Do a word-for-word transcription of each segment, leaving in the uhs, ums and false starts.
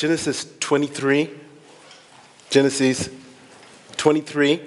Genesis twenty-three. Genesis twenty-three.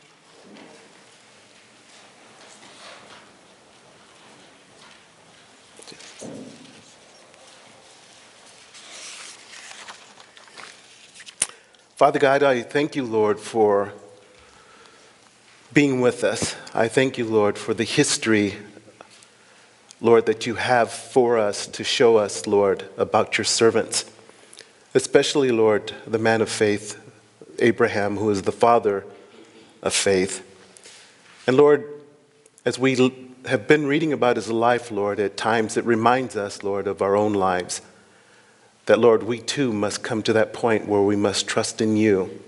Father God, I thank you, Lord, for being with us. I thank you, Lord, for the history, Lord, that you have for us to show us, Lord, about your servants. Especially, Lord, the man of faith, Abraham, who is the father of faith. And Lord, as we have been reading about his life, Lord, at times it reminds us, Lord, of our own lives. That, Lord, we too must come to that point where we must trust in you.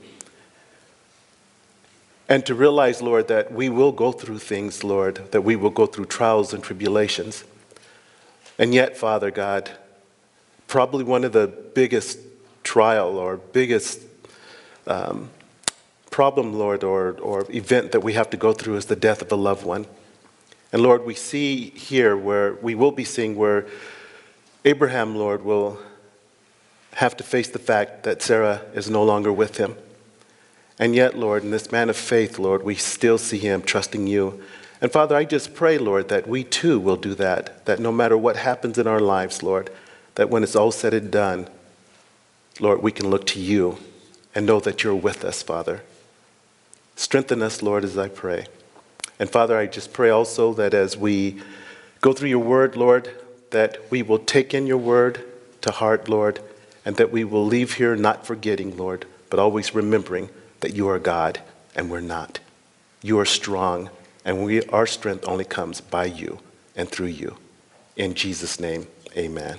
And to realize, Lord, that we will go through things, Lord, that we will go through trials and tribulations. And yet, Father God, probably one of the biggest trial or biggest um, problem, Lord, or, or event that we have to go through is the death of a loved one. And Lord, we see here where we will be seeing where Abraham, Lord, will have to face the fact that Sarah is no longer with him. And yet, Lord, in this man of faith, Lord, we still see him trusting you. And Father, I just pray, Lord, that we too will do that, that no matter what happens in our lives, Lord, that when it's all said and done, Lord, we can look to you and know that you're with us, Father. Strengthen us, Lord, as I pray. And Father, I just pray also that as we go through your word, Lord, that we will take in your word to heart, Lord, and that we will leave here not forgetting, Lord, but always remembering that you are God and we're not. You are strong, and we, our strength only comes by you and through you. In Jesus' name, amen.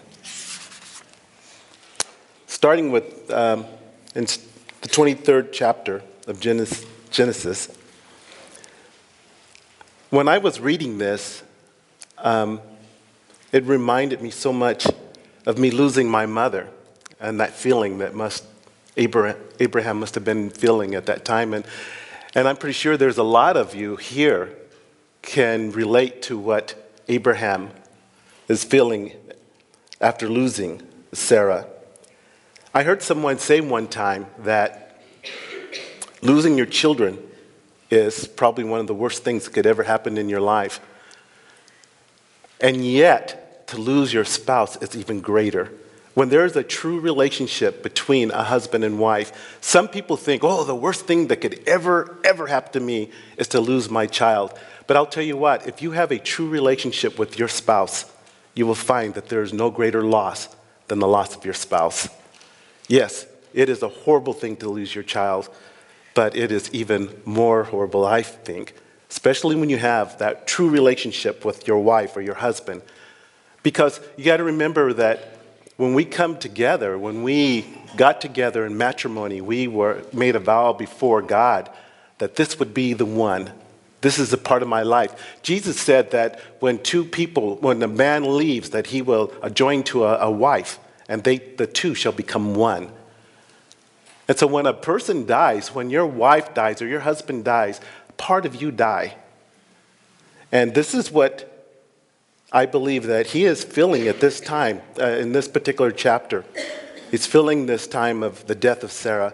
Starting with um, in the twenty-third chapter of Genesis, Genesis, when I was reading this, um, it reminded me so much of me losing my mother. And that feeling that must Abraham, Abraham must have been feeling at that time. And, and I'm pretty sure there's a lot of you here can relate to what Abraham is feeling after losing Sarah. I heard someone say one time that losing your children is probably one of the worst things that could ever happen in your life. And yet, to lose your spouse is even greater. When there's a true relationship between a husband and wife, some people think, oh, the worst thing that could ever, ever happen to me is to lose my child. But I'll tell you what, if you have a true relationship with your spouse, you will find that there is no greater loss than the loss of your spouse. Yes, it is a horrible thing to lose your child, but it is even more horrible, I think, especially when you have that true relationship with your wife or your husband. Because you got to remember that when we come together, when we got together in matrimony, we were made a vow before God that this would be the one. This is a part of my life. Jesus said that when two people, when a man leaves, that he will join to a, a wife, and they, the two shall become one. And so when a person dies, when your wife dies or your husband dies, part of you die. And this is what I believe that he is feeling at this time, uh, in this particular chapter. He's feeling this time of the death of Sarah.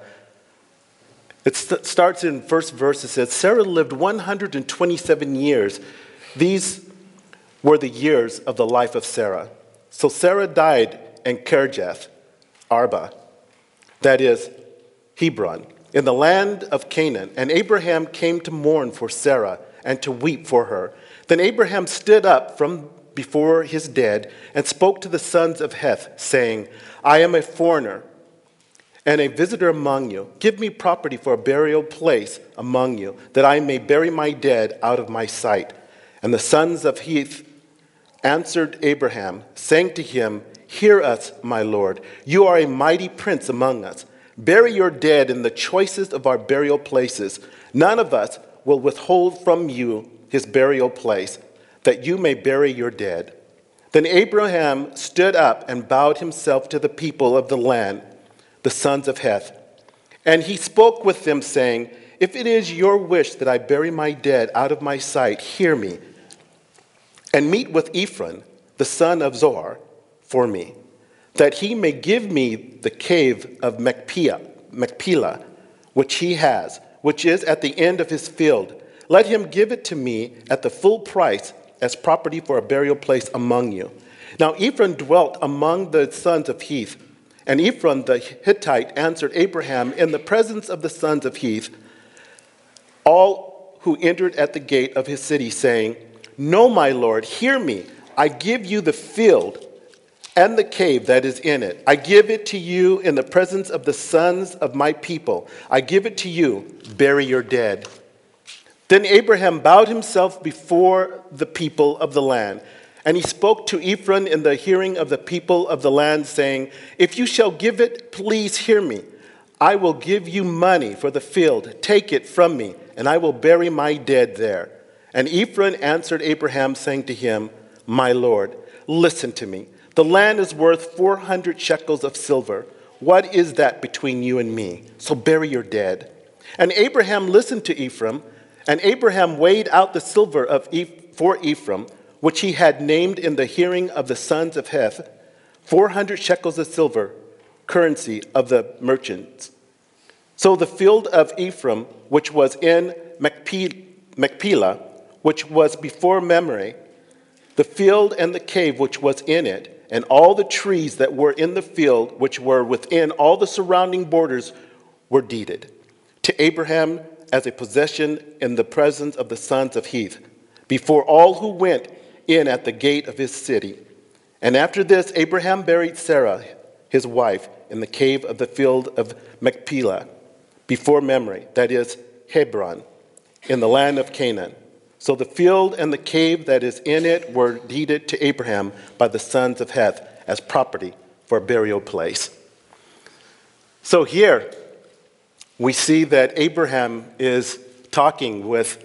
It st- starts in first verse. It says, Sarah lived one hundred twenty-seven years. These were the years of the life of Sarah. So Sarah died in Kirjath Arba, that is Hebron, in the land of Canaan. And Abraham came to mourn for Sarah and to weep for her. Then Abraham stood up from before his dead and spoke to the sons of Heth, saying, I am a foreigner and a visitor among you. Give me property for a burial place among you, that I may bury my dead out of my sight. And the sons of Heth answered Abraham, saying to him, Hear us, my lord. You are a mighty prince among us. Bury your dead in the choicest of our burial places. None of us will withhold from you his burial place, that you may bury your dead. Then Abraham stood up and bowed himself to the people of the land, the sons of Heth. And he spoke with them, saying, If it is your wish that I bury my dead out of my sight, hear me, and meet with Ephron, the son of Zohar, for me. that he may give me the cave of Machpelah, Machpelah, which he has, which is at the end of his field. Let him give it to me at the full price as property for a burial place among you. Now Ephron dwelt among the sons of Heth, and Ephron the Hittite answered Abraham in the presence of the sons of Heth, all who entered at the gate of his city, saying, No, my lord, hear me. I give you the field and the cave that is in it. I give it to you in the presence of the sons of my people. I give it to you. Bury your dead. Then Abraham bowed himself before the people of the land, and he spoke to Ephron in the hearing of the people of the land, saying, If you shall give it, please hear me. I will give you money for the field. Take it from me, and I will bury my dead there. And Ephron answered Abraham, saying to him, My lord, listen to me. The land is worth four hundred shekels of silver. What is that between you and me? So bury your dead. And Abraham listened to Ephron, and Abraham weighed out the silver of Eph- for Ephron, which he had named in the hearing of the sons of Heth, four hundred shekels of silver, currency of the merchants. So the field of Ephron, which was in Machpe- Machpelah, which was before Mamre, the field and the cave which was in it, and all the trees that were in the field, which were within all the surrounding borders, were deeded to Abraham as a possession in the presence of the sons of Heth, before all who went in at the gate of his city. And after this, Abraham buried Sarah, his wife, in the cave of the field of Machpelah, before Mamre, that is, Hebron, in the land of Canaan. So the field and the cave that is in it were deeded to Abraham by the sons of Heth as property for a burial place. So here we see that Abraham is talking with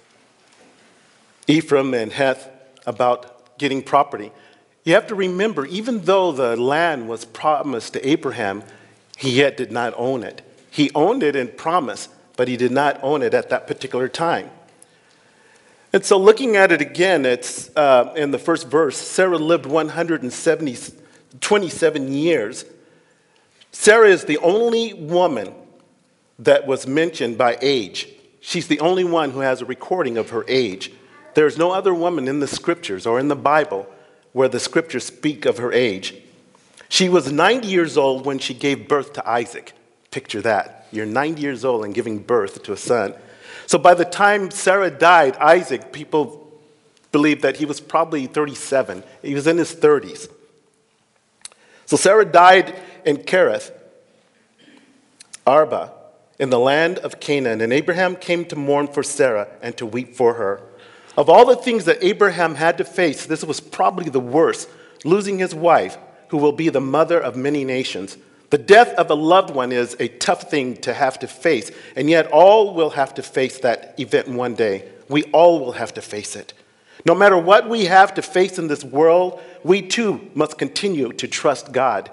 Ephron and Heth about getting property. You have to remember, even though the land was promised to Abraham, he yet did not own it. He owned it in promise, but he did not own it at that particular time. And so looking at it again, it's uh, in the first verse, Sarah lived one hundred twenty-seven years. Sarah is the only woman that was mentioned by age. She's the only one who has a recording of her age. There's no other woman in the scriptures or in the Bible where the scriptures speak of her age. She was ninety years old when she gave birth to Isaac. Picture that. You're ninety years old and giving birth to a son. So by the time Sarah died, Isaac, people believe that he was probably thirty-seven. He was in his thirties. So Sarah died in Kerith, Arba, in the land of Canaan, and Abraham came to mourn for Sarah and to weep for her. Of all the things that Abraham had to face, this was probably the worst, losing his wife, who will be the mother of many nations. The death of a loved one is a tough thing to have to face, and yet all will have to face that event one day. We all will have to face it. No matter what we have to face in this world, we too must continue to trust God.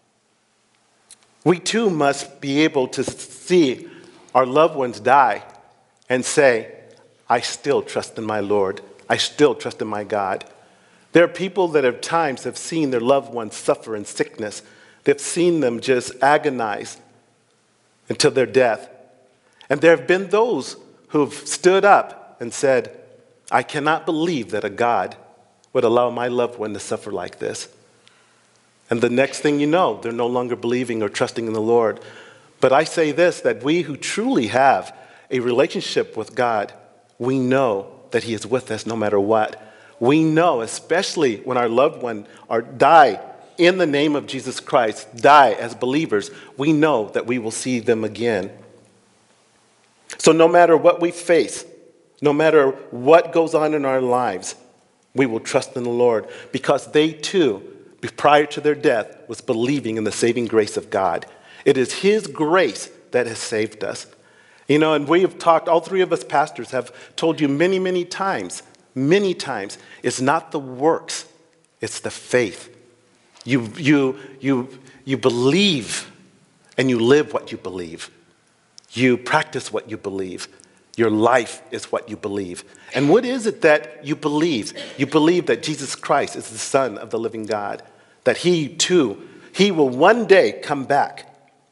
We too must be able to see our loved ones die and say, I still trust in my Lord. I still trust in my God. There are people that at times have seen their loved ones suffer in sickness. They've seen them just agonize until their death. And there have been those who've stood up and said, I cannot believe that a God would allow my loved one to suffer like this. And the next thing you know, they're no longer believing or trusting in the Lord. But I say this, that we who truly have a relationship with God, we know that He is with us no matter what. We know, especially when our loved one are die in the name of Jesus Christ, die as believers, we know that we will see them again. So no matter what we face, no matter what goes on in our lives, we will trust in the Lord, because they too, prior to their death, was believing in the saving grace of God. It is His grace that has saved us. You know, and we have talked, all three of us pastors have told you many, many times, many times, it's not the works, it's the faith. You, you, you, you believe and you live what you believe. You practice what you believe. Your life is what you believe. And what is it that you believe? You believe that Jesus Christ is the Son of the living God, that He too He will one day come back.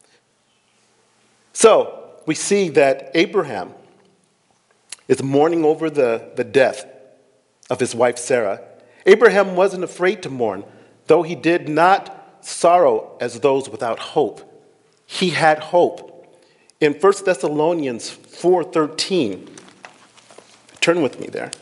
So we see that Abraham is mourning over the, the death of his wife Sarah. Abraham wasn't afraid to mourn, though he did not sorrow as those without hope. He had hope. In First Thessalonians four thirteen, turn with me there.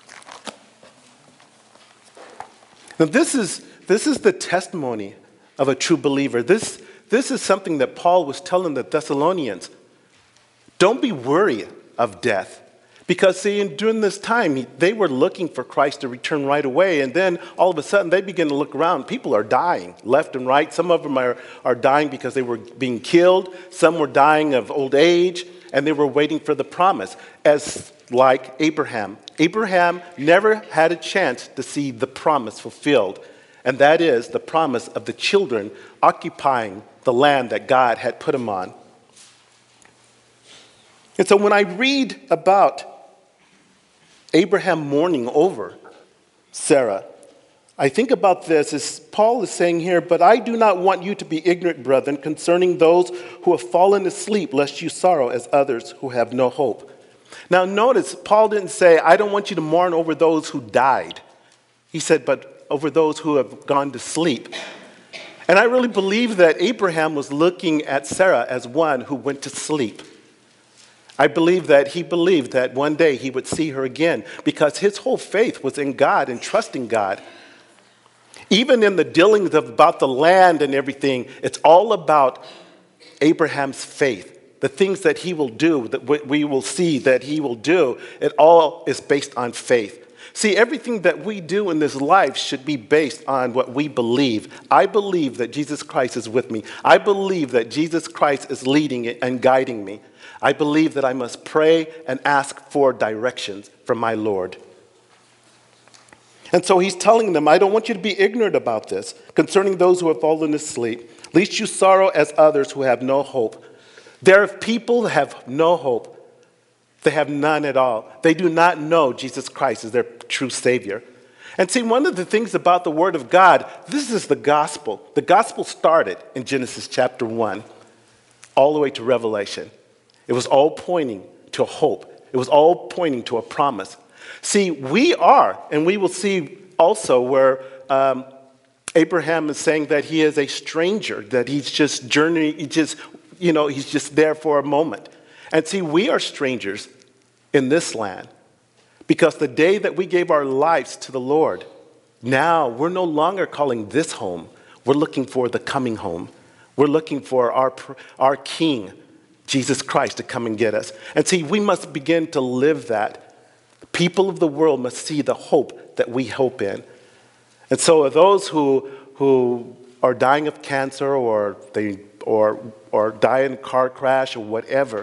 Now this is, this is the testimony of a true believer. This, this is something that Paul was telling the Thessalonians. Don't be worried of death. Because, see, during this time, they were looking for Christ to return right away. And then all of a sudden, they begin to look around. People are dying left and right. Some of them are, are dying because they were being killed. Some were dying of old age. And they were waiting for the promise. As like Abraham. Abraham never had a chance to see the promise fulfilled. And that is the promise of the children occupying the land that God had put them on. And so when I read about Abraham mourning over Sarah, I think about this as Paul is saying here, but I do not want you to be ignorant, brethren, concerning those who have fallen asleep, lest you sorrow as others who have no hope. Now notice, Paul didn't say, I don't want you to mourn over those who died. He said, but over those who have gone to sleep. And I really believe that Abraham was looking at Sarah as one who went to sleep. I believe that he believed that one day he would see her again because his whole faith was in God and trusting God. Even in the dealings of, about the land and everything, it's all about Abraham's faith. The things that he will do, that we will see that he will do, it all is based on faith. See, everything that we do in this life should be based on what we believe. I believe that Jesus Christ is with me. I believe that Jesus Christ is leading it and guiding me. I believe that I must pray and ask for directions from my Lord. And so he's telling them, I don't want you to be ignorant about this, concerning those who have fallen asleep, lest you sorrow as others who have no hope. There are people that have no hope. They have none at all. They do not know Jesus Christ as their true Savior. And see, one of the things about the Word of God, this is the gospel. The gospel started in Genesis chapter one, all the way to Revelation. It was all pointing to hope. It was all pointing to a promise. See, we are, and we will see also where um, Abraham is saying that he is a stranger, that he's just journeying, he just, you know, he's just there for a moment. And see, we are strangers in this land because the day that we gave our lives to the Lord, now we're no longer calling this home. We're looking for the coming home. We're looking for our, our King, Jesus Christ, to come and get us. And see, we must begin to live that. People of the world must see the hope that we hope in. And so those who, who are dying of cancer or, they, or, or die in a car crash or whatever,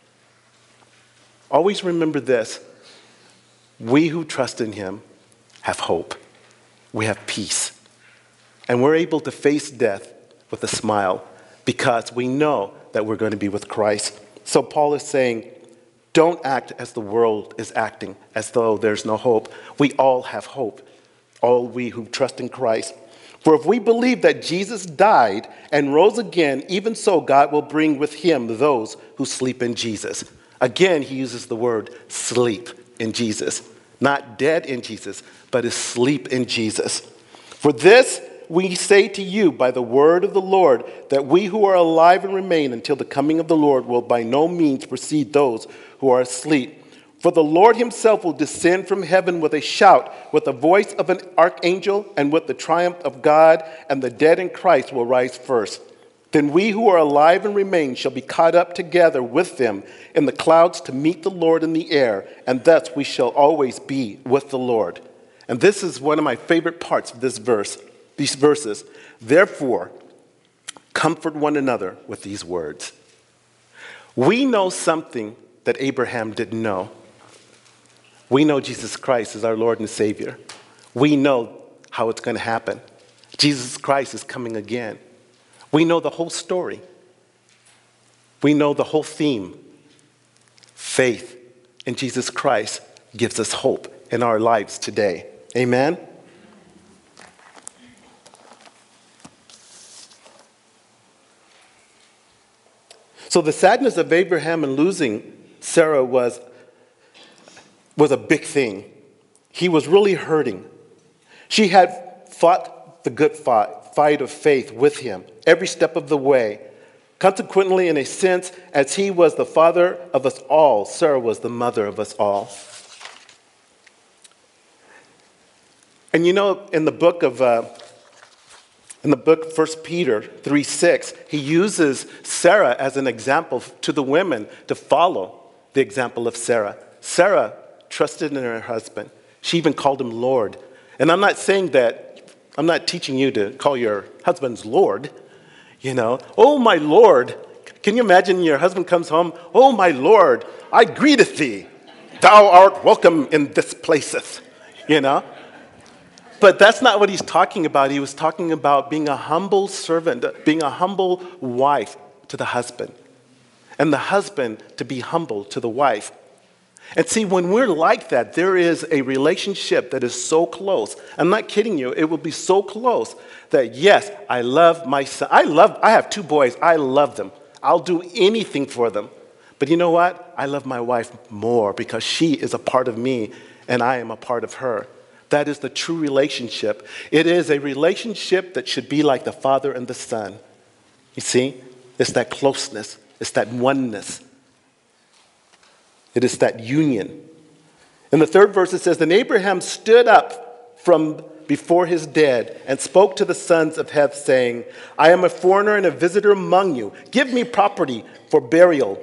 always remember this. We who trust in him have hope. We have peace. And we're able to face death with a smile because we know that we're going to be with Christ. So Paul is saying, don't act as the world is acting, as though there's no hope. We all have hope, all we who trust in Christ. For if we believe that Jesus died and rose again, even so God will bring with him those who sleep in Jesus. Again, he uses the word sleep in Jesus. Not dead in Jesus, but asleep in Jesus. For this we say to you by the word of the Lord, that we who are alive and remain until the coming of the Lord will by no means precede those who are asleep. For the Lord himself will descend from heaven with a shout, with the voice of an archangel, and with the triumph of God, and the dead in Christ will rise first. Then we who are alive and remain shall be caught up together with them in the clouds to meet the Lord in the air, and thus we shall always be with the Lord. And this is one of my favorite parts of this verse, these verses. Therefore, comfort one another with these words. We know something that Abraham didn't know. We know Jesus Christ is our Lord and Savior. We know how it's going to happen. Jesus Christ is coming again. We know the whole story. We know the whole theme. Faith in Jesus Christ gives us hope in our lives today. Amen? So the sadness of Abraham in losing Sarah was, was a big thing. He was really hurting. She had fought the good fight, fight of faith with him every step of the way. Consequently, in a sense, as he was the father of us all, Sarah was the mother of us all. And you know, in the book of uh, in the book First Peter three six, he uses Sarah as an example to the women to follow the example of Sarah. Sarah trusted in her husband. She even called him Lord. And I'm not saying that, I'm not teaching you to call your husbands Lord. You know, oh my Lord. Can you imagine your husband comes home? Oh my Lord, I greeteth thee. Thou art welcome in this placeth. You know? But that's not what he's talking about. He was talking about being a humble servant, being a humble wife to the husband. And the husband to be humble to the wife. And see, when we're like that, there is a relationship that is so close. I'm not kidding you. It will be so close that, yes, I love my son. I love, I have two boys. I love them. I'll do anything for them. But you know what? I love my wife more because she is a part of me and I am a part of her. That is the true relationship. It is a relationship that should be like the father and the son. You see? It's that closeness. It's that oneness. It is that union. In the third verse it says, Then Abraham stood up from before his dead and spoke to the sons of Heth, saying, I am a foreigner and a visitor among you. Give me property for burial,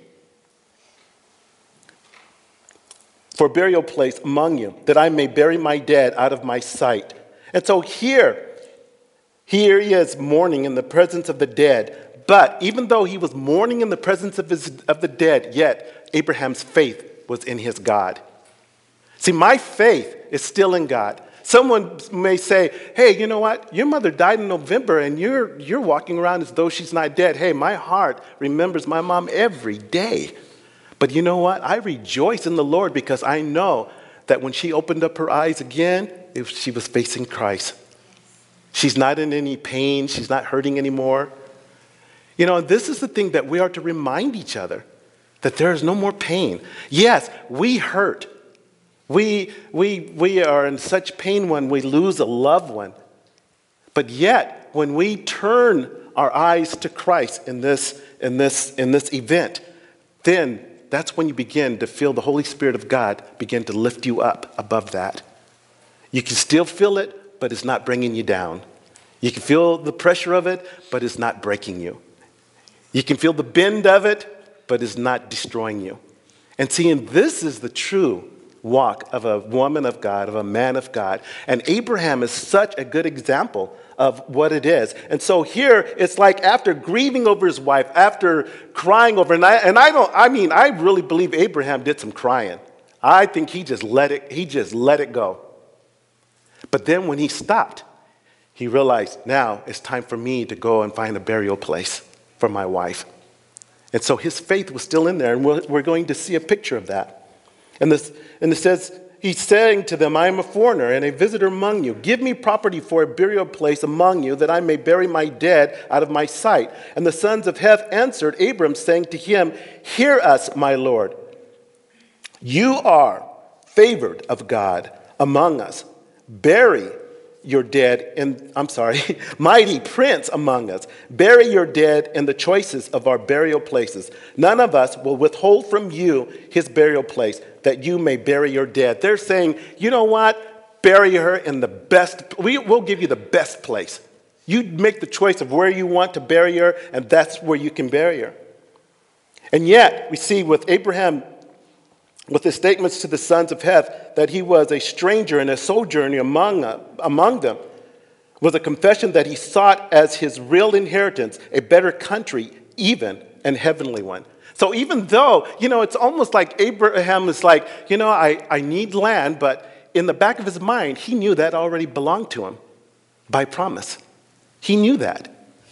for burial place among you, that I may bury my dead out of my sight. And so here, here he is mourning in the presence of the dead. But even though he was mourning in the presence of, his, of the dead, yet Abraham's faith was in his God. See, my faith is still in God. Someone may say, hey, you know what? Your mother died in November and you're, you're walking around as though she's not dead. Hey, my heart remembers my mom every day. But you know what? I rejoice in the Lord because I know that when she opened up her eyes again, it, she was facing Christ. She's not in any pain. She's not hurting anymore. You know, this is the thing that we are to remind each other, that there is no more pain. Yes, we hurt. We, we, we are in such pain when we lose a loved one. But yet, when we turn our eyes to Christ in this, in this, in this event, then that's when you begin to feel the Holy Spirit of God begin to lift you up above that. You can still feel it, but it's not bringing you down. You can feel the pressure of it, but it's not breaking you. You can feel the bend of it, but it's not destroying you. And seeing this is the true walk of a woman of God, of a man of God. And Abraham is such a good example of what it is. And so here, it's like after grieving over his wife, after crying over, and I, and I don't, I mean, I really believe Abraham did some crying. I think he just let it, he just let it go. But then when he stopped, he realized, now it's time for me to go and find a burial place for my wife. And so his faith was still in there, and we're, we're going to see a picture of that. And, this, and it says, he's saying to them, I am a foreigner and a visitor among you. Give me property for a burial place among you, that I may bury my dead out of my sight. And the sons of Heth answered Abram, saying to him, Hear us, my Lord. You are favored of God among us. Bury your dead in, I'm sorry, mighty prince among us. Bury your dead in the choicest of our burial places. None of us will withhold from you his burial place, that you may bury your dead. They're saying, you know what? Bury her in the best, we, we'll give you the best place. You make the choice of where you want to bury her, and that's where you can bury her. And yet, we see with Abraham, with his statements to the sons of Heth, that he was a stranger and a sojourner among, uh, among them, was a confession that he sought as his real inheritance a better country, even an heavenly one. So even though, you know, it's almost like Abraham is like, you know, I, I need land, but in the back of his mind, he knew that already belonged to him by promise. He knew that.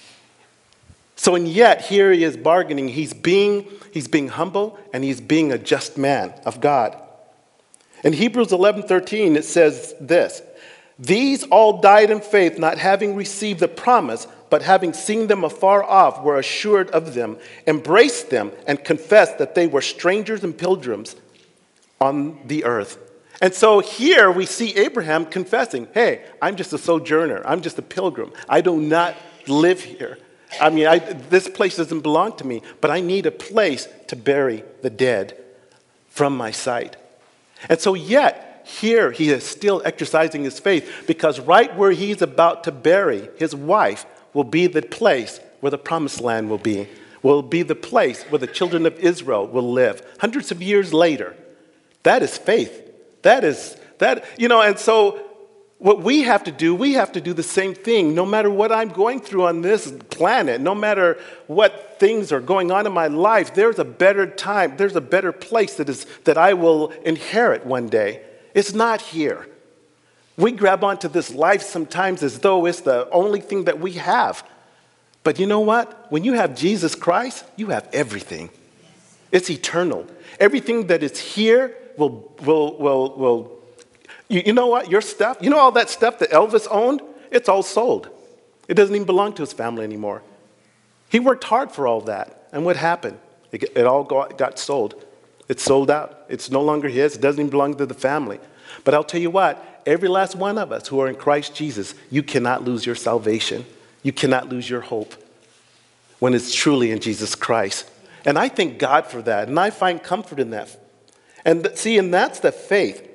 So, and yet, here he is bargaining. He's being, he's being humble, and he's being a just man of God. In Hebrews eleven thirteen, it says this, These all died in faith, not having received the promise, but having seen them afar off, were assured of them, embraced them, and confessed that they were strangers and pilgrims on the earth. And so here we see Abraham confessing, hey, I'm just a sojourner. I'm just a pilgrim. I do not live here. I mean, I, this place doesn't belong to me, but I need a place to bury the dead from my sight. And so yet, here he is still exercising his faith, because right where he's about to bury his wife will be the place where the promised land will be, will be the place where the children of Israel will live hundreds of years later. That is faith. That is, that, you know, and so what we have to do, we have to do the same thing. No matter what I'm going through on this planet, no matter what things are going on in my life, there's a better time, there's a better place that is that I will inherit one day. It's not here. We grab onto this life sometimes as though it's the only thing that we have. But you know what? When you have Jesus Christ, you have everything. It's eternal. Everything that is here will, will, will, will, you, you know what? Your stuff, you know all that stuff that Elvis owned? It's all sold. It doesn't even belong to his family anymore. He worked hard for all that. And what happened? It, it all got, got sold. It's sold out. It's no longer his. It doesn't even belong to the family. But I'll tell you what, every last one of us who are in Christ Jesus, you cannot lose your salvation. You cannot lose your hope when it's truly in Jesus Christ. And I thank God for that, and I find comfort in that. And see, and that's the faith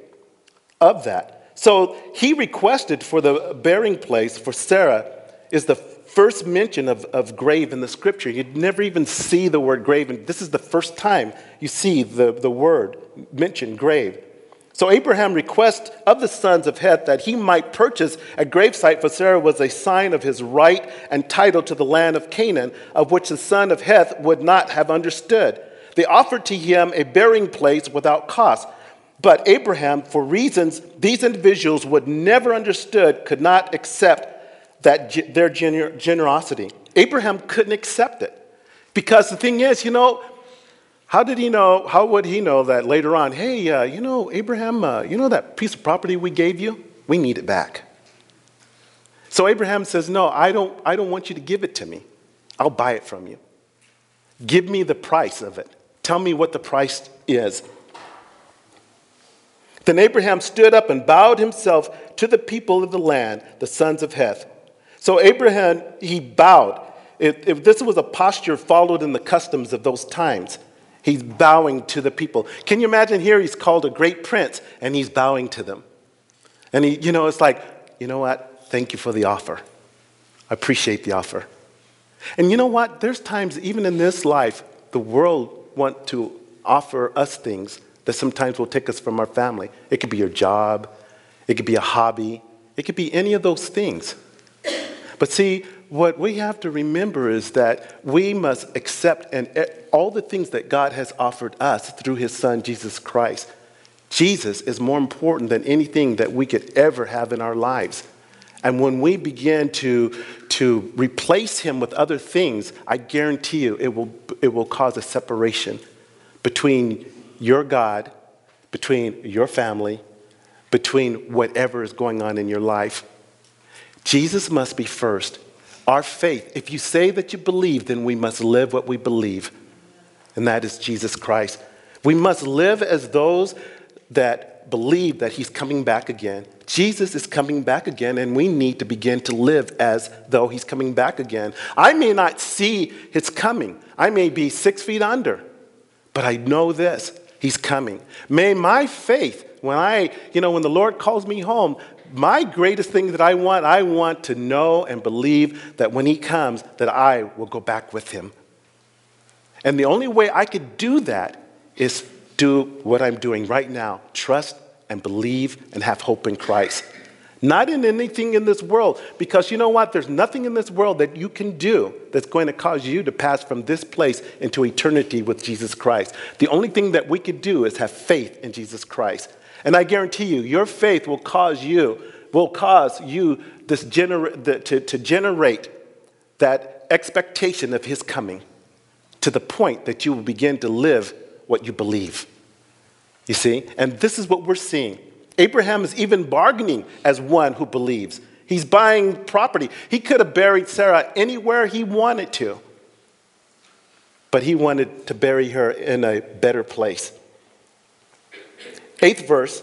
of that. So he requested for the burying place for Sarah is the first mention of, of grave in the scripture. You'd never even see the word grave, and this is the first time you see the, the word mentioned, grave. So Abraham request of the sons of Heth that he might purchase a gravesite for Sarah was a sign of his right and title to the land of Canaan, of which the son of Heth would not have understood. They offered to him a burying place without cost. But Abraham, for reasons these individuals would never understood, could not accept that their gener- generosity. Abraham couldn't accept it. Because the thing is, you know, how did he know, how would he know that later on, hey, uh, you know, Abraham, uh, you know that piece of property we gave you? We need it back. So Abraham says, no, I don't, I don't want you to give it to me. I'll buy it from you. Give me the price of it. Tell me what the price is. Then Abraham stood up and bowed himself to the people of the land, the sons of Heth. So Abraham, he bowed. If, if this was a posture followed in the customs of those times, he's bowing to the people. Can you imagine here he's called a great prince and he's bowing to them. And he, you know, it's like, you know what? Thank you for the offer. I appreciate the offer. And you know what? There's times even in this life, the world want to offer us things that sometimes will take us from our family. It could be your job. It could be a hobby. It could be any of those things. But see, what we have to remember is that we must accept and all the things that God has offered us through his son, Jesus Christ. Jesus is more important than anything that we could ever have in our lives. And when we begin to, to replace him with other things, I guarantee you it will, it will cause a separation between your God, between your family, between whatever is going on in your life. Jesus must be first. Our faith, if you say that you believe, then we must live what we believe. And that is Jesus Christ. We must live as those that believe that he's coming back again. Jesus is coming back again, and we need to begin to live as though he's coming back again. I may not see his coming. I may be six feet under, but I know this. He's coming. May my faith, when I, you know, when the Lord calls me home, my greatest thing that I want, I want to know and believe that when he comes, that I will go back with him. And the only way I could do that is do what I'm doing right now. Trust and believe and have hope in Christ. Not in anything in this world, because you know what? There's nothing in this world that you can do that's going to cause you to pass from this place into eternity with Jesus Christ. The only thing that we could do is have faith in Jesus Christ. And I guarantee you, your faith will cause you, will cause you this gener- the, to, to generate that expectation of his coming to the point that you will begin to live what you believe. You see? And this is what we're seeing. Abraham is even bargaining as one who believes. He's buying property. He could have buried Sarah anywhere he wanted to, but he wanted to bury her in a better place. Eighth verse,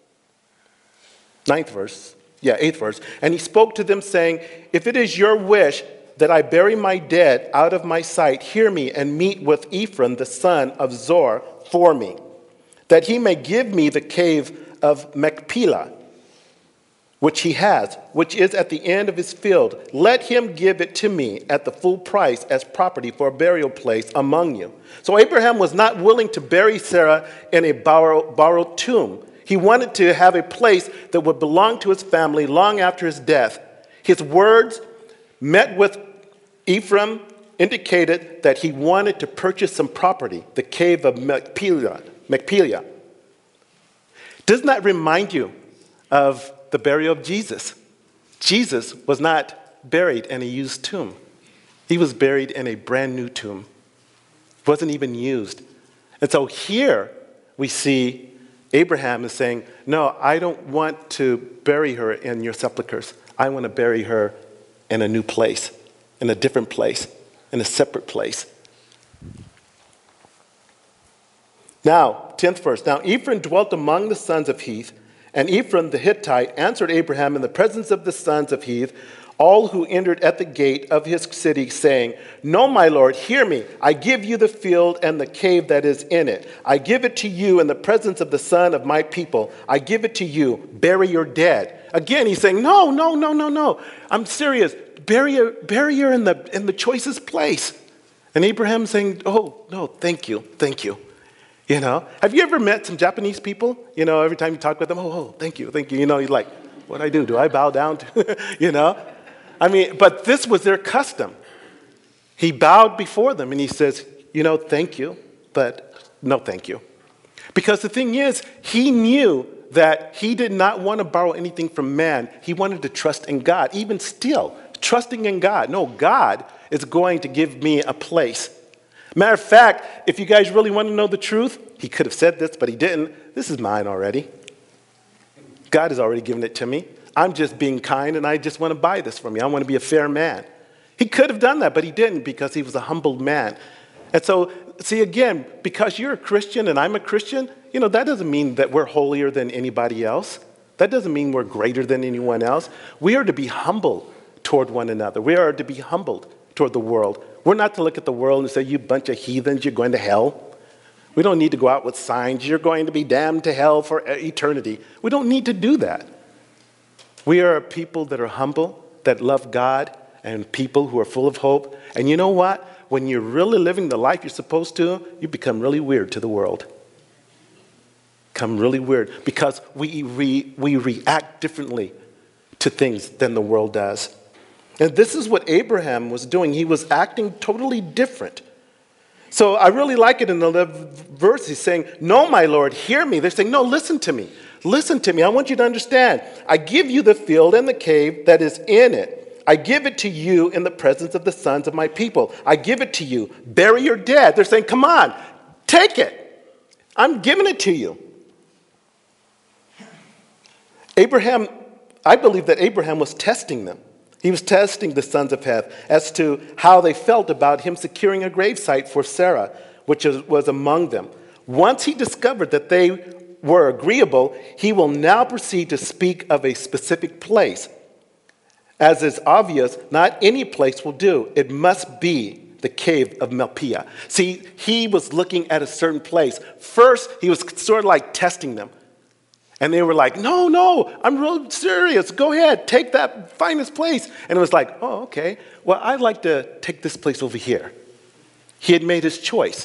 ninth verse, yeah, eighth verse. And he spoke to them saying, if it is your wish that I bury my dead out of my sight, hear me and meet with Ephron, the son of Zor, for me, that he may give me the cave of Machpelah, which he has, which is at the end of his field. Let him give it to me at the full price as property for a burial place among you. So Abraham was not willing to bury Sarah in a borrow, borrowed tomb. He wanted to have a place that would belong to his family long after his death. His words met with Ephraim indicated that he wanted to purchase some property, the cave of Machpelah. Machpelah. Doesn't that remind you of the burial of Jesus? Jesus was not buried in a used tomb. He was buried in a brand new tomb. It wasn't even used. And so here we see Abraham is saying, no, I don't want to bury her in your sepulchres. I want to bury her in a new place, in a different place, in a separate place. Now, tenth verse. Now Ephraim dwelt among the sons of Heth, and Ephraim the Hittite answered Abraham in the presence of the sons of Heth, all who entered at the gate of his city, saying, no, my lord, hear me. I give you the field and the cave that is in it. I give it to you in the presence of the son of my people. I give it to you. Bury your dead. Again, he's saying, no, no, no, no, no. I'm serious. Bury her, bury her in the, in the choicest place. And Abraham's saying, oh, no, thank you, thank you. You know, have you ever met some Japanese people? You know, every time you talk with them, oh, oh, thank you, thank you. You know, you're like, what do I do? Do I bow down to, you know? I mean, but this was their custom. He bowed before them and he says, you know, thank you, but no thank you. Because the thing is, he knew that he did not want to borrow anything from man. He wanted to trust in God, even still, trusting in God. No, God is going to give me a place. Matter of fact, if you guys really want to know the truth, he could have said this, but he didn't. This is mine already. God has already given it to me. I'm just being kind, and I just want to buy this from you. I want to be a fair man. He could have done that, but he didn't because he was a humbled man. And so, see, again, because you're a Christian and I'm a Christian, you know, that doesn't mean that we're holier than anybody else. That doesn't mean we're greater than anyone else. We are to be humble toward one another. We are to be humbled toward the world. We're not to look at the world and say, you bunch of heathens, you're going to hell. We don't need to go out with signs, you're going to be damned to hell for eternity. We don't need to do that. We are a people that are humble, that love God, and people who are full of hope. And you know what? When you're really living the life you're supposed to, you become really weird to the world. Become really weird because we, re, we react differently to things than the world does. And this is what Abraham was doing. He was acting totally different. So I really like it in the verse. He's saying, no, my Lord, hear me. They're saying, no, listen to me. Listen to me. I want you to understand. I give you the field and the cave that is in it. I give it to you in the presence of the sons of my people. I give it to you. Bury your dead. They're saying, come on, take it. I'm giving it to you. Abraham, I believe that Abraham was testing them. He was testing the sons of Heth as to how they felt about him securing a gravesite for Sarah, which was among them. Once he discovered that they were agreeable, he will now proceed to speak of a specific place. As is obvious, not any place will do. It must be the cave of Machpelah. See, he was looking at a certain place. First, he was sort of like testing them. And they were like, no, no, I'm real serious. Go ahead, take that finest place. And it was like, oh, okay. Well, I'd like to take this place over here. He had made his choice.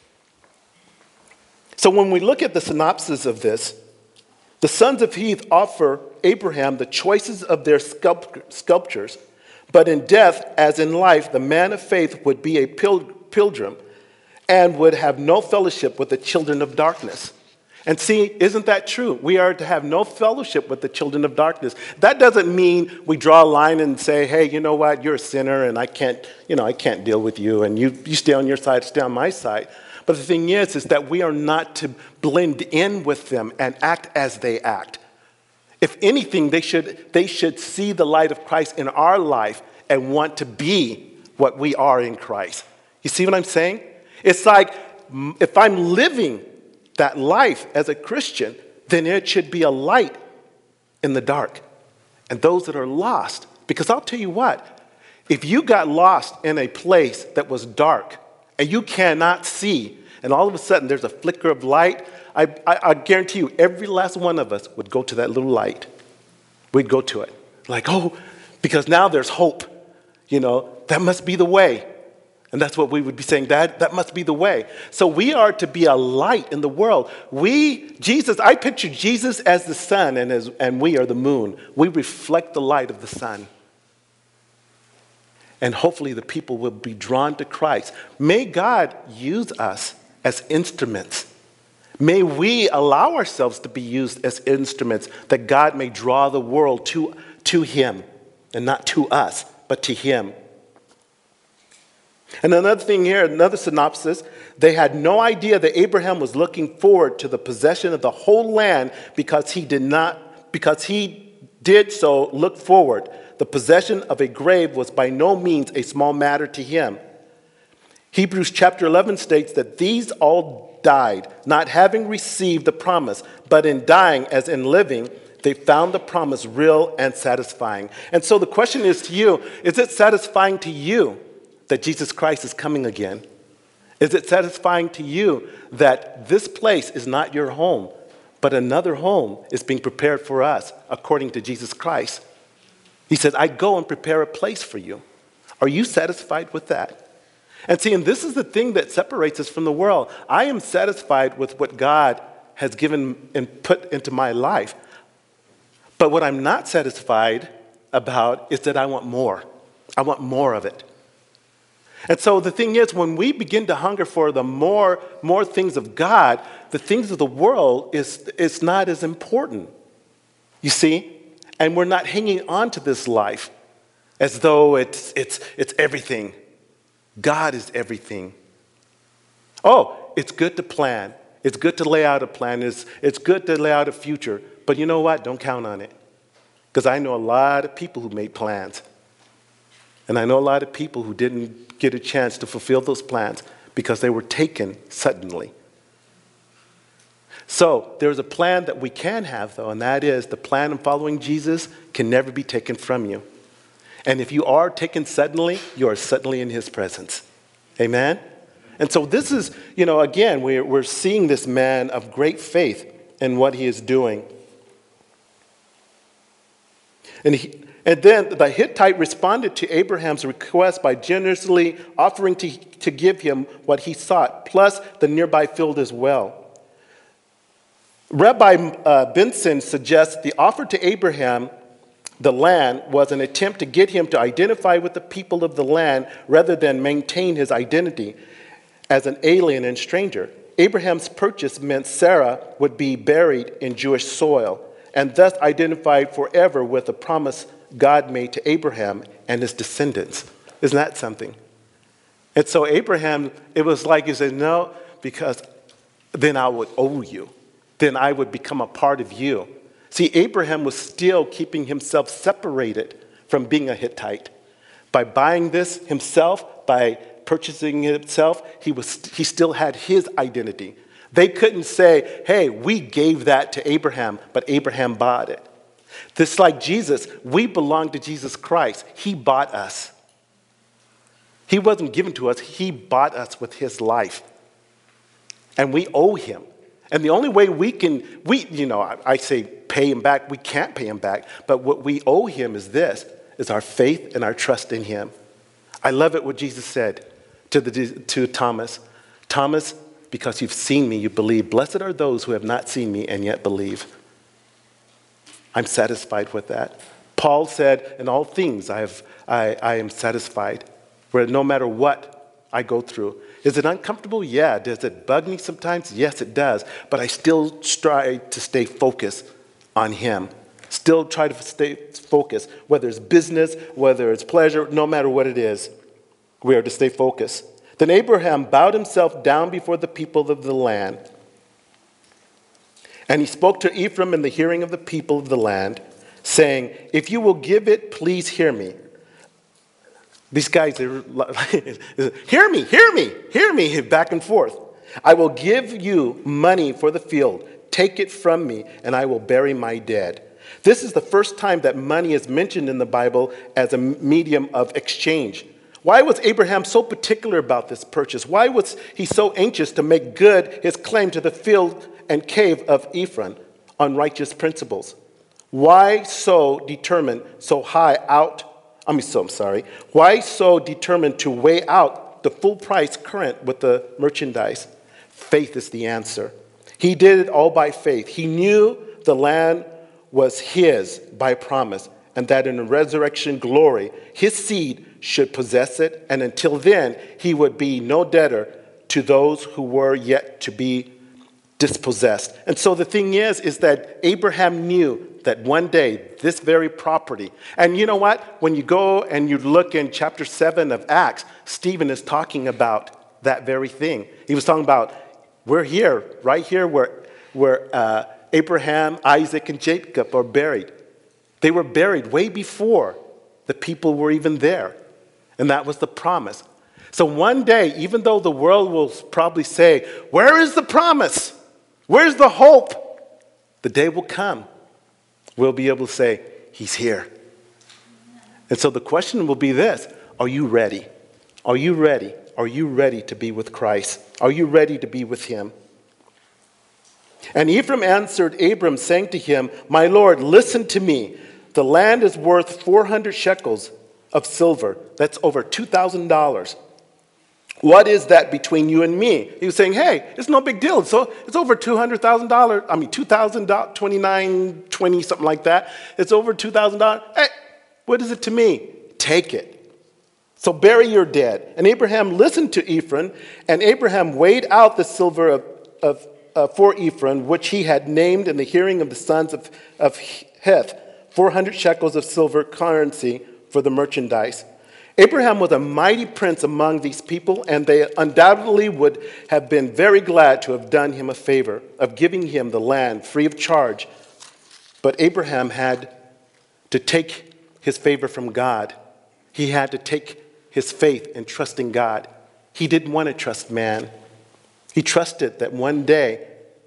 So when we look at the synopsis of this, the sons of Heth offer Abraham the choices of their sculpt- sculptures, but in death, as in life, the man of faith would be a pil- pilgrim and would have no fellowship with the children of darkness. And see, isn't that true? We are to have no fellowship with the children of darkness. That doesn't mean we draw a line and say, hey, you know what, you're a sinner and I can't, you know, I can't deal with you and you, you stay on your side, stay on my side. But the thing is, is that we are not to blend in with them and act as they act. If anything, they should, they should see the light of Christ in our life and want to be what we are in Christ. You see what I'm saying? It's like if I'm living that life as a Christian, then it should be a light in the dark. And those that are lost, because I'll tell you what, if you got lost in a place that was dark and you cannot see, and all of a sudden there's a flicker of light, I, I, I guarantee you every last one of us would go to that little light. We'd go to it. Like, oh, because now there's hope. You know, that must be the way. And that's what we would be saying, Dad, that must be the way. So we are to be a light in the world. We, Jesus, I picture Jesus as the sun and, as, and we are the moon. We reflect the light of the sun. And hopefully the people will be drawn to Christ. May God use us as instruments. May we allow ourselves to be used as instruments that God may draw the world to, to him. And not to us, but to him. And another thing here, another synopsis, they had no idea that Abraham was looking forward to the possession of the whole land because he did not, because he did so look forward. The possession of a grave was by no means a small matter to him. Hebrews chapter eleven states that these all died, not having received the promise, but in dying as in living, they found the promise real and satisfying. And so the question is to you, is it satisfying to you that Jesus Christ is coming again? Is it satisfying to you that this place is not your home, but another home is being prepared for us according to Jesus Christ? He says, I go and prepare a place for you. Are you satisfied with that? And see, and this is the thing that separates us from the world. I am satisfied with what God has given and put into my life. But what I'm not satisfied about is that I want more. I want more of it. And so the thing is, when we begin to hunger for the more, more things of God, the things of the world is, is not as important. You see? And we're not hanging on to this life as though it's, it's, it's everything. God is everything. Oh, it's good to plan. It's good to lay out a plan. It's, it's good to lay out a future. But you know what? Don't count on it. Because I know a lot of people who made plans. And I know a lot of people who didn't get a chance to fulfill those plans because they were taken suddenly. So there's a plan that we can have, though, and that is the plan of following Jesus can never be taken from you. And if you are taken suddenly, you are suddenly in his presence. Amen? And so this is, you know, again, we're, we're seeing this man of great faith in what he is doing. And, he, and then the Hittite responded to Abraham's request by generously offering to, to give him what he sought, plus the nearby field as well. Rabbi uh, Benson suggests the offer to Abraham, the land, was an attempt to get him to identify with the people of the land rather than maintain his identity as an alien and stranger. Abraham's purchase meant Sarah would be buried in Jewish soil and thus identified forever with the promise God made to Abraham and his descendants. Isn't that something? And so Abraham, it was like he said, no, because then I would owe you. Then I would become a part of you. See, Abraham was still keeping himself separated from being a Hittite. By buying this himself, by purchasing it himself, he, was, he still had his identity. They couldn't say, hey, we gave that to Abraham, but Abraham bought it. This is like Jesus. We belong to Jesus Christ. He bought us. He wasn't given to us. He bought us with his life. And we owe him. And the only way we can, we, you know, I, I say pay him back. We can't pay him back. But what we owe him is this, is our faith and our trust in him. I love it what Jesus said to, the, to Thomas. Thomas, because you've seen me, you believe. Blessed are those who have not seen me and yet believe. I'm satisfied with that. Paul said, in all things I, have, I, I am satisfied, where no matter what I go through. Is it uncomfortable? Yeah. Does it bug me sometimes? Yes, it does. But I still strive to stay focused on him. Still try to stay focused, whether it's business, whether it's pleasure, no matter what it is, we are to stay focused. Then Abraham bowed himself down before the people of the land. And he spoke to Ephraim in the hearing of the people of the land, saying, if you will give it, please hear me. These guys, are, hear me, hear me, hear me, back and forth. I will give you money for the field. Take it from me, and I will bury my dead. This is the first time that money is mentioned in the Bible as a medium of exchange. Why was Abraham so particular about this purchase? Why was he so anxious to make good his claim to the field and cave of Ephron on righteous principles? Why so determined, so high out, I mean, so I'm sorry, why so determined to weigh out the full price current with the merchandise? Faith is the answer. He did it all by faith. He knew the land was his by promise, and that in the resurrection glory, his seed should possess it, and until then, he would be no debtor to those who were yet to be dispossessed. And so the thing is, is that Abraham knew that one day, this very property, and you know what? When you go and you look in chapter seven of Acts, Stephen is talking about that very thing. He was talking about, we're here, right here where, where uh, Abraham, Isaac, and Jacob are buried. They were buried way before the people were even there. And that was the promise. So one day, even though the world will probably say, where is the promise? Where's the hope? The day will come. We'll be able to say, he's here. And so the question will be this: are you ready? Are you ready? Are you ready to be with Christ? Are you ready to be with him? And Ephraim answered Abram, saying to him, my Lord, listen to me. The land is worth four hundred shekels of silver. That's over two thousand dollars. What is that between you and me? He was saying, hey, it's no big deal. So it's over two hundred thousand dollars. I mean, two thousand twenty-nine, twenty, something like that. It's over two thousand dollars. Hey, what is it to me? Take it. So bury your dead. And Abraham listened to Ephron, and Abraham weighed out the silver of, of uh, for Ephron, which he had named in the hearing of the sons of, of Heth, four hundred shekels of silver currency for the merchandise. Abraham was a mighty prince among these people, and they undoubtedly would have been very glad to have done him a favor of giving him the land free of charge. But Abraham had to take his favor from God. He had to take his faith in trusting God. He didn't want to trust man. He trusted that one day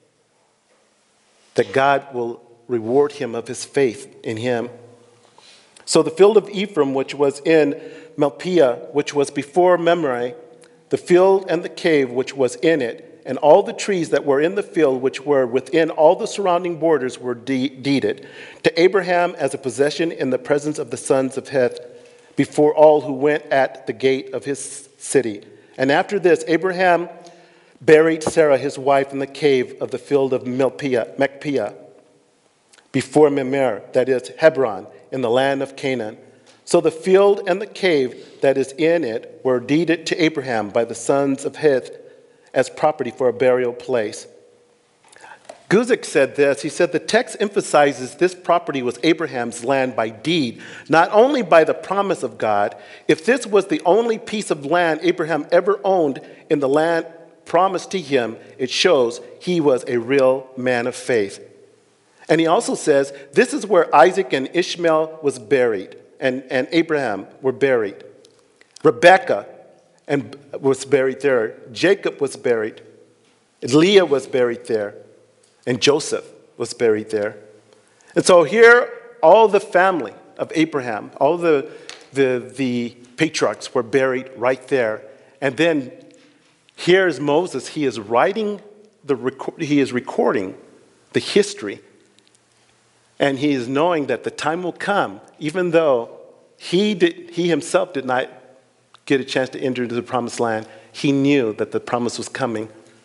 that God will reward him of his faith in him. So the field of Ephraim, which was in Melpiah, which was before Mamre, the field and the cave which was in it, and all the trees that were in the field which were within all the surrounding borders were de- deeded to Abraham as a possession in the presence of the sons of Heth, before all who went at the gate of his city. And after this, Abraham buried Sarah his wife in the cave of the field of Melpiah, Machpelah, before Mamre, that is Hebron, in the land of Canaan. So the field and the cave that is in it were deeded to Abraham by the sons of Heth as property for a burial place. Guzik said this. He said the text emphasizes this property was Abraham's land by deed, not only by the promise of God. If this was the only piece of land Abraham ever owned in the land promised to him, it shows he was a real man of faith. And he also says this is where Isaac and Ishmael was buried, and, and Abraham were buried. Rebekah and was buried there. Jacob was buried. Leah was buried there. And Joseph was buried there. And so here, all the family of Abraham, all the, the, the patriarchs were buried right there. And then here is Moses. He is writing, the record, he is recording the history. And he is knowing that the time will come, even though he, did, he himself did not get a chance to enter into the promised land, he knew that the promise was coming.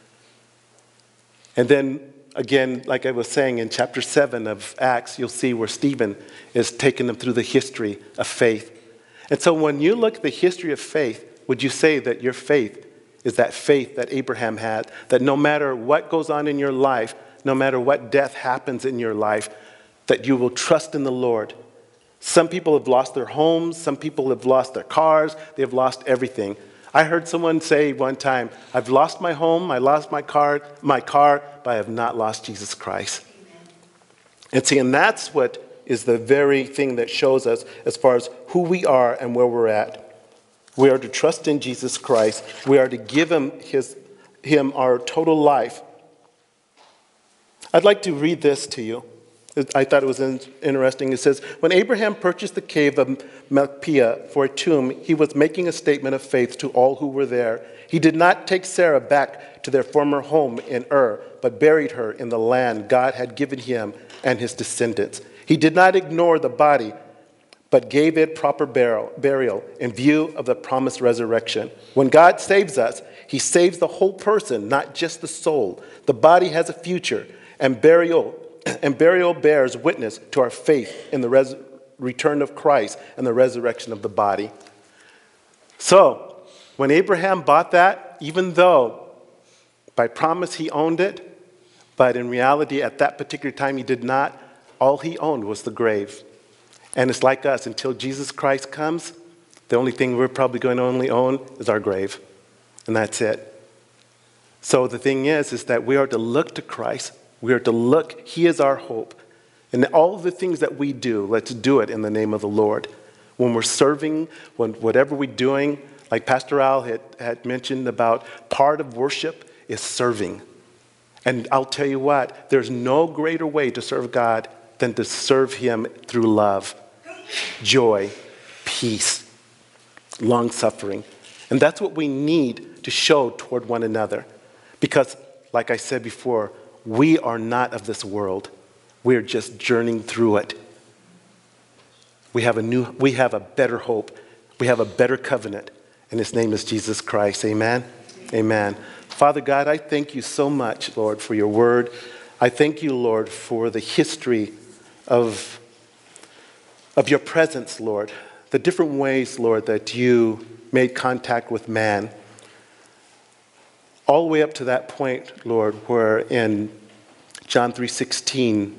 And then again, like I was saying in chapter seven of Acts, you'll see where Stephen is taking them through the history of faith. And so when you look at the history of faith, would you say that your faith is that faith that Abraham had, that no matter what goes on in your life, no matter what death happens in your life, that you will trust in the Lord? Some people have lost their homes, some people have lost their cars, they've lost everything. I heard someone say one time, I've lost my home, I lost my car, my car, but I have not lost Jesus Christ. Amen. And see, and that's what is the very thing that shows us as far as who we are and where we're at. We are to trust in Jesus Christ. We are to give him his, him our total life. I'd like to read this to you. I thought it was interesting. It says, when Abraham purchased the cave of Macpelah for a tomb, he was making a statement of faith to all who were there. He did not take Sarah back to their former home in Ur, but buried her in the land God had given him and his descendants. He did not ignore the body, but gave it proper burial in view of the promised resurrection. When God saves us, he saves the whole person, not just the soul. The body has a future, and burial And burial bears witness to our faith in the res- return of Christ and the resurrection of the body. So, when Abraham bought that, even though by promise he owned it, but in reality at that particular time he did not, all he owned was the grave. And it's like us, until Jesus Christ comes, the only thing we're probably going to only own is our grave. And that's it. So the thing is, is that we are to look to Christ. We are to look, he is our hope. And all the things that we do, let's do it in the name of the Lord. When we're serving, when whatever we're doing, like Pastor Al had, had mentioned about part of worship is serving. And I'll tell you what, there's no greater way to serve God than to serve him through love, joy, peace, long-suffering. And that's what we need to show toward one another. Because, like I said before, we are not of this world. We are just journeying through it. We have a new, we have a better hope. We have a better covenant, and his name is Jesus Christ. Amen? Amen. Father God, I thank you so much, Lord, for your word. I thank you, Lord, for the history of, of your presence, Lord. The different ways, Lord, that you made contact with man. All the way up to that point, Lord, where in John three sixteen,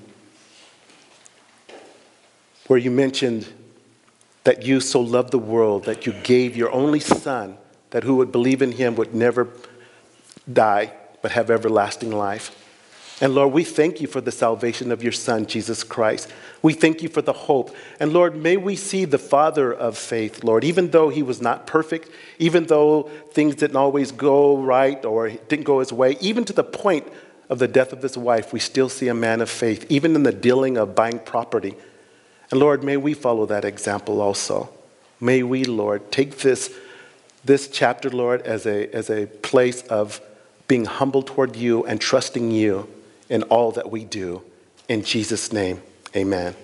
where you mentioned that you so loved the world that you gave your only Son, that who would believe in him would never die, but have everlasting life. And Lord, we thank you for the salvation of your Son, Jesus Christ. We thank you for the hope. And Lord, may we see the Father of faith, Lord, even though he was not perfect, even though things didn't always go right or didn't go his way, even to the point of the death of his wife, we still see a man of faith, even in the dealing of buying property. And Lord, may we follow that example also. May we, Lord, take this, this chapter, Lord, as a, as a place of being humble toward you and trusting you in all that we do. In Jesus' name, amen.